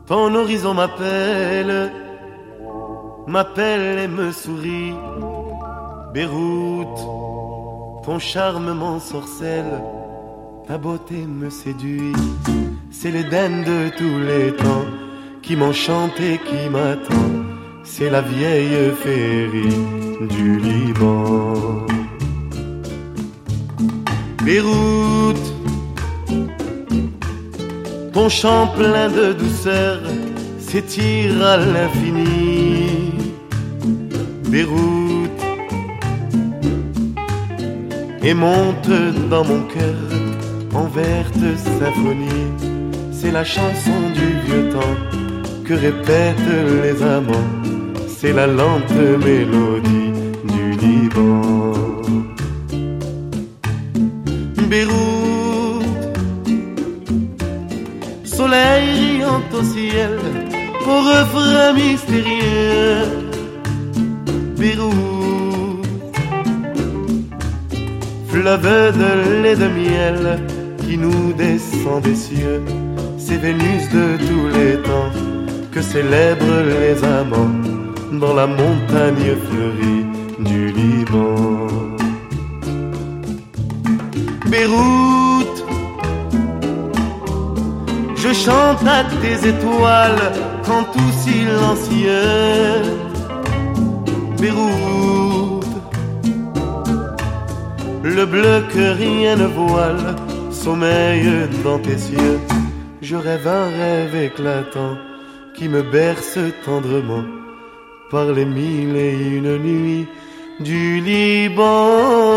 Ton horizon m'appelle, m'appelle et me sourit. Beyrouth, ton charme m'ensorcelle, ta beauté me séduit. C'est l'Éden de tous les temps qui m'enchante et qui m'attend. C'est la vieille féerie du Liban. Beyrouth, ton chant plein de douceur s'étire à l'infini. Beyrouth, et monte dans mon cœur en verte symphonie. C'est la chanson du vieux temps que répètent les amants. C'est la lente mélodie du Liban. Beyrouth, soleil riant au ciel, au refrain mystérieux. Beyrouth, fleuve de lait de miel qui nous descend des cieux. C'est Vénus de tous les temps que célèbrent les amants dans la montagne fleurie du Liban. Beyrouth, je chante à tes étoiles quand tout silencieux. Beyrouth, le bleu que rien ne voile sommeille dans tes cieux. Je rêve un rêve éclatant qui me berce tendrement par les mille et une nuits du Liban.